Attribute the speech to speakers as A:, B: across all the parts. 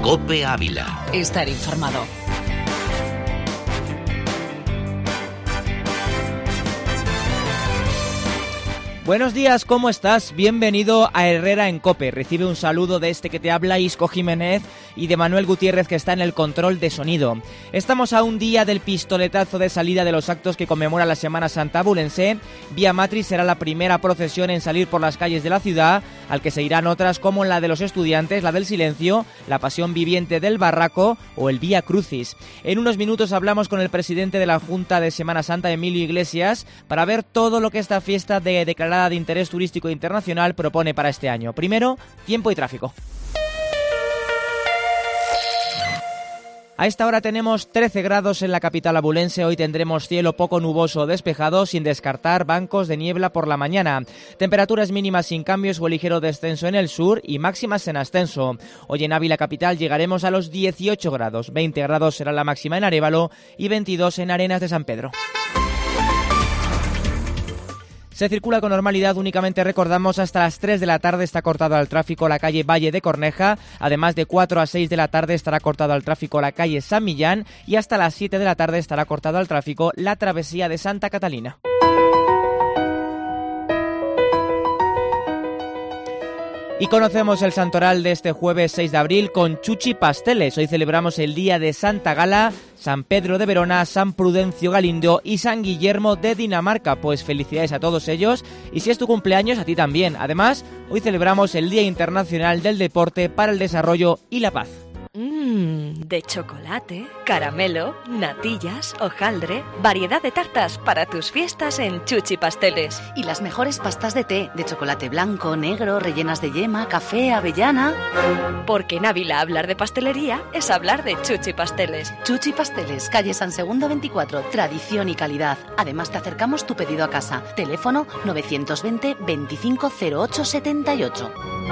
A: COPE Ávila.
B: Estar informado.
C: Buenos días, ¿cómo estás? Bienvenido a Herrera en COPE. Recibe un saludo de este que te habla, Isco Jiménez, y de Manuel Gutiérrez, que está en el control de sonido. Estamos a un día del pistoletazo de salida de los actos que conmemora la Semana Santa abulense. Vía Matriz será la primera procesión en salir por las calles de la ciudad, al que seguirán otras como la de los estudiantes, la del silencio, la pasión viviente del barraco o el Vía Crucis. En unos minutos hablamos con el presidente de la Junta de Semana Santa, Emilio Iglesias, para ver todo lo que esta fiesta declarada de interés turístico internacional propone para este año. Primero, tiempo y tráfico. A esta hora tenemos 13 grados en la capital abulense. Hoy tendremos cielo poco nuboso o despejado, sin descartar bancos de niebla por la mañana. Temperaturas mínimas sin cambios o ligero descenso en el sur y máximas en ascenso. Hoy en Ávila capital llegaremos a los 18 grados. 20 grados será la máxima en Arévalo y 22 en Arenas de San Pedro. Se circula con normalidad, únicamente recordamos hasta las 3 de la tarde está cortado al tráfico la calle Valle de Corneja, además de 4 a 6 de la tarde estará cortado al tráfico la calle San Millán y hasta las 7 de la tarde estará cortado al tráfico la travesía de Santa Catalina. Y conocemos el santoral de este jueves 6 de abril con Chuchi Pasteles. Hoy celebramos el día de Santa Gala, San Pedro de Verona, San Prudencio Galindo y San Guillermo de Dinamarca. Pues felicidades a todos ellos y si es tu cumpleaños, a ti también. Además, hoy celebramos el Día Internacional del Deporte para el Desarrollo y la Paz.
D: De chocolate, caramelo, natillas, hojaldre, variedad de tartas para tus fiestas en Chuchi Pasteles.
E: Y las mejores pastas de té, de chocolate blanco, negro, rellenas de yema, café, avellana.
D: Porque en Ávila hablar de pastelería es hablar de Chuchi Pasteles.
E: Chuchi Pasteles, calle San Segundo 24, tradición y calidad. Además te acercamos tu pedido a casa. Teléfono 920 25 08 78.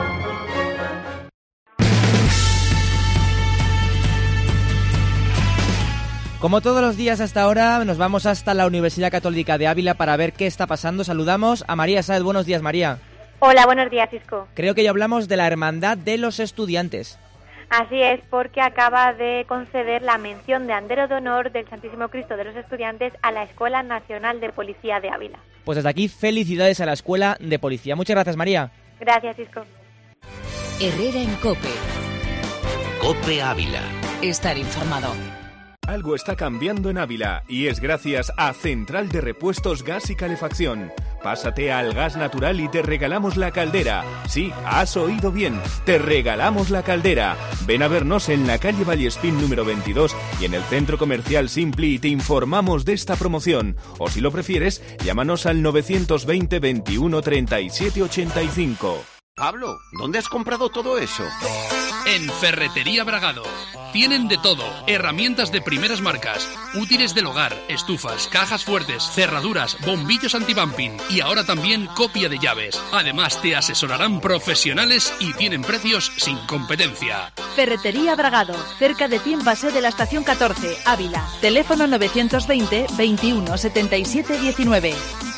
C: Como todos los días hasta ahora, nos vamos hasta la Universidad Católica de Ávila para ver qué está pasando. Saludamos a María Sáez. Buenos días, María.
F: Hola, buenos días, Isco.
C: Creo que ya hablamos de la Hermandad de los Estudiantes.
F: Así es, porque acaba de conceder la mención de Andero de Honor del Santísimo Cristo de los Estudiantes a la Escuela Nacional de Policía de Ávila.
C: Pues desde aquí, felicidades a la Escuela de Policía. Muchas gracias, María.
F: Gracias, Isco.
B: Herrera en COPE.
A: COPE Ávila.
B: Estar informado.
G: Algo está cambiando en Ávila y es gracias a Central de Repuestos Gas y Calefacción. Pásate al gas natural y te regalamos la caldera. Sí, has oído bien, te regalamos la caldera. Ven a vernos en la calle Vallespín número 22 y en el Centro Comercial Simpli y te informamos de esta promoción. O si lo prefieres, llámanos al 920 21 37 85.
A: Pablo, ¿dónde has comprado todo eso?
H: En Ferretería Bragado. Tienen de todo, herramientas de primeras marcas, útiles del hogar, estufas, cajas fuertes, cerraduras, bombillos antibumping y ahora también copia de llaves. Además te asesorarán profesionales y tienen precios sin competencia.
D: Ferretería Bragado, cerca de ti en Paseo de la Estación 14, Ávila. Teléfono 920 21 77 19.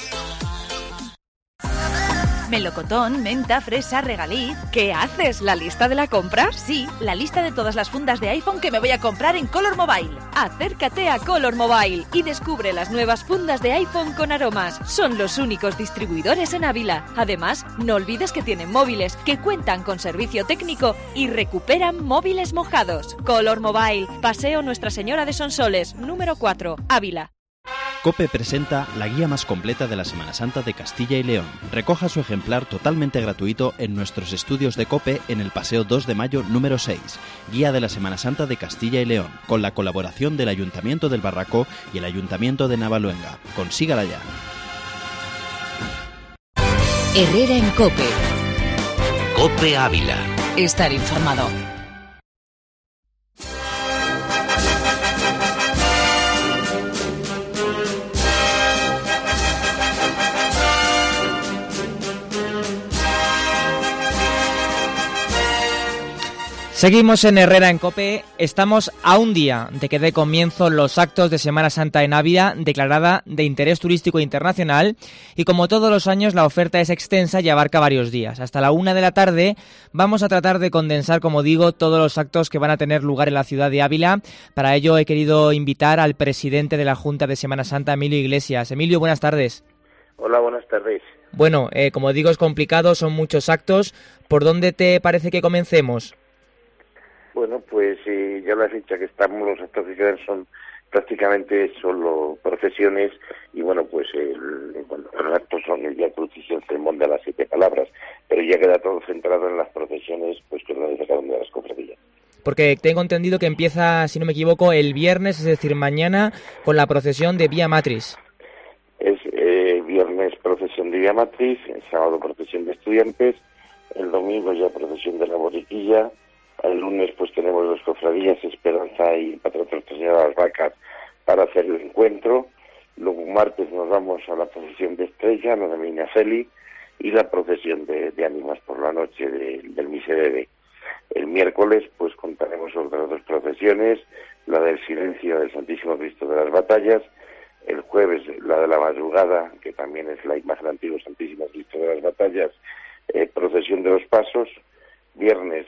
D: Melocotón, menta, fresa, regaliz. ¿Qué haces? ¿La lista de la compra? Sí, la lista de todas las fundas de iPhone que me voy a comprar en Color Mobile. Acércate a Color Mobile y descubre las nuevas fundas de iPhone con aromas. Son los únicos distribuidores en Ávila. Además, no olvides que tienen móviles que cuentan con servicio técnico y recuperan móviles mojados. Color Mobile, Paseo Nuestra Señora de Sonsoles, número 4, Ávila.
I: COPE presenta la guía más completa de la Semana Santa de Castilla y León. Recoja su ejemplar totalmente gratuito en nuestros estudios de COPE en el Paseo 2 de Mayo número 6. Guía de la Semana Santa de Castilla y León, con la colaboración del Ayuntamiento del Barraco y el Ayuntamiento de Navaluenga. Consígala ya.
B: Herrera en COPE.
A: COPE Ávila.
B: Estar informado.
C: Seguimos en Herrera en COPE. Estamos a un día de que dé comienzo los actos de Semana Santa en Ávila, declarada de interés turístico internacional, y como todos los años la oferta es extensa y abarca varios días. Hasta la 1 de la tarde vamos a tratar de condensar, como digo, todos los actos que van a tener lugar en la ciudad de Ávila. Para ello he querido invitar al presidente de la Junta de Semana Santa, Emilio Iglesias. Emilio, buenas tardes.
J: Hola, buenas tardes.
C: Bueno, como digo, es complicado, son muchos actos. ¿Por dónde te parece que comencemos?
J: Bueno, pues ya la fecha que estamos, los actos que quedan son prácticamente solo procesiones y bueno, pues los actos son el Vía Crucis y el sermón de las 7 palabras, pero ya queda todo centrado en las procesiones, pues que organiza cada una de las cofradías. Porque tengo entendido que empieza, si no me equivoco, el viernes, es decir, mañana, con la procesión de Vía Matriz. Es viernes procesión de Vía Matriz, el sábado procesión de estudiantes, el domingo ya procesión de la borriquilla. El lunes pues tenemos dos cofradías, Esperanza y Patrón Nuestra Señora de las Vacas, para hacer el encuentro. Luego martes nos vamos a la procesión de Estrella, la de Minafeli, y la procesión de ánimas por la noche del Miserere. El miércoles pues contaremos otras dos procesiones, la del Silencio del Santísimo Cristo de las Batallas, el jueves la de la Madrugada, que también es la imagen antigua Santísimo Cristo de las Batallas, procesión de los Pasos. Viernes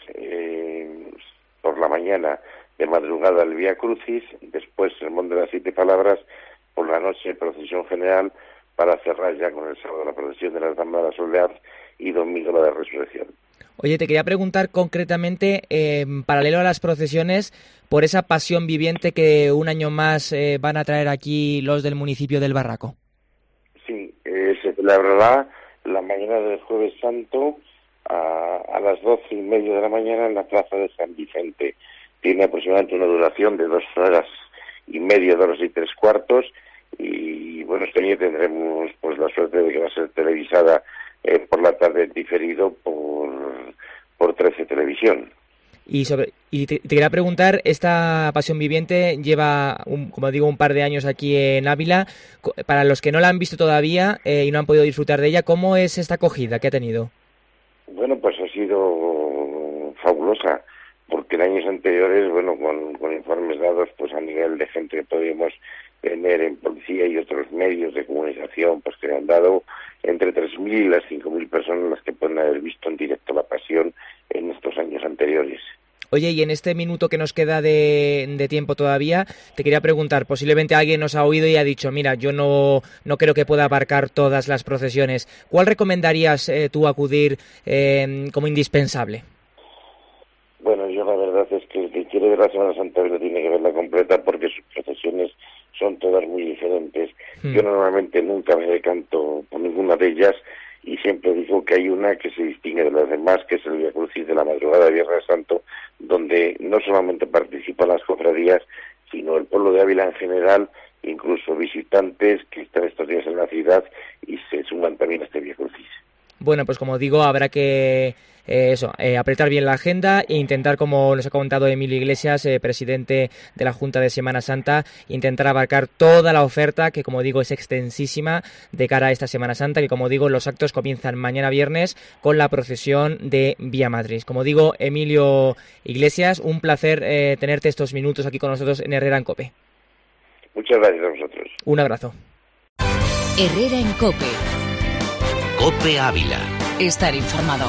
J: por la mañana de madrugada el Vía Crucis, después sermón de las 7 palabras, por la noche procesión general, para cerrar ya con el sábado la procesión de las Damas de la Soledad y domingo la de Resurrección. Oye, te quería preguntar concretamente, paralelo a las procesiones, por esa pasión viviente que un año más van a traer aquí los del municipio del Barraco. Sí, se celebrará la mañana del Jueves Santo a las 12:30 de la mañana en la plaza de San Vicente. Tiene aproximadamente una duración de 2 horas y media, 2 horas y 3/4, y bueno, este año tendremos pues la suerte de que va a ser televisada por la tarde, diferido por 13 Televisión. Y te quería preguntar, esta pasión viviente lleva, como digo, un par de años aquí en Ávila. Para los que no la han visto todavía y no han podido disfrutar de ella, ¿cómo es esta acogida que ha tenido? Bueno, pues ha sido fabulosa, porque en años anteriores, bueno, con informes dados pues a nivel de gente que podíamos tener en policía y otros medios de comunicación, pues que han dado entre 3.000 y las 5.000 personas las que pueden haber visto en directo la pasión en estos años anteriores. Oye, y en este minuto que nos queda de tiempo todavía, te quería preguntar, posiblemente alguien nos ha oído y ha dicho, mira, yo no creo que pueda abarcar todas las procesiones. ¿Cuál recomendarías tú acudir como indispensable? Bueno, yo la verdad es que el que quiere ver la Semana Santa tiene que verla completa, porque sus procesiones son todas muy diferentes. Yo normalmente nunca me decanto por ninguna de ellas, y siempre digo que hay una que se distingue de las demás, que es el Vía Crucis de la madrugada de Viernes Santo, donde no solamente participan las cofradías, sino el pueblo de Ávila en general, incluso visitantes que están estos días en la ciudad y se suman también a este Vía Crucis. Bueno, pues como digo, habrá que apretar bien la agenda e intentar, como nos ha comentado Emilio Iglesias, presidente de la Junta de Semana Santa, intentar abarcar toda la oferta, que como digo es extensísima, de cara a esta Semana Santa, que como digo los actos comienzan mañana viernes con la procesión de Vía Matriz. Como digo, Emilio Iglesias, un placer tenerte estos minutos aquí con nosotros en Herrera en COPE. Muchas gracias a vosotros. Un abrazo.
B: Herrera en COPE.
A: COPE Ávila.
B: Estar informado.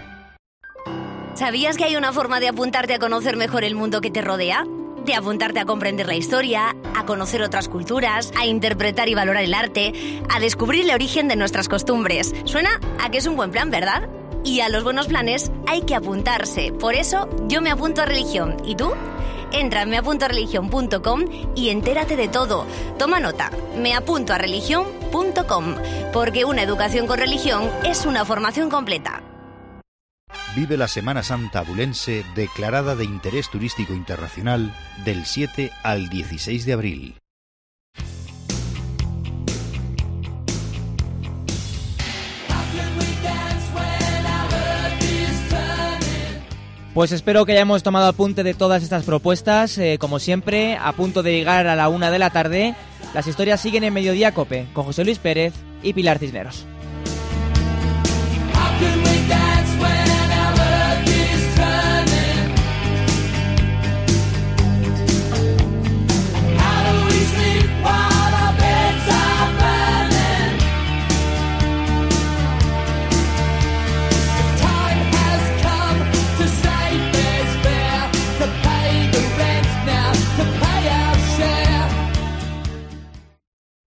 K: ¿Sabías que hay una forma de apuntarte a conocer mejor el mundo que te rodea? De apuntarte a comprender la historia, a conocer otras culturas, a interpretar y valorar el arte, a descubrir el origen de nuestras costumbres. Suena a que es un buen plan, ¿verdad? Y a los buenos planes hay que apuntarse. Por eso yo me apunto a religión. ¿Y tú? Entra en meapuntoareligion.com y entérate de todo. Toma nota, meapuntoareligion.com, porque una educación con religión es una formación completa.
L: Vive la Semana Santa abulense, declarada de interés turístico internacional, del 7 al 16 de abril.
C: Pues espero que hayamos tomado apunte de todas estas propuestas. Como siempre, a punto de llegar a la 1 de la tarde, las historias siguen en Mediodía COPE, con José Luis Pérez y Pilar Cisneros.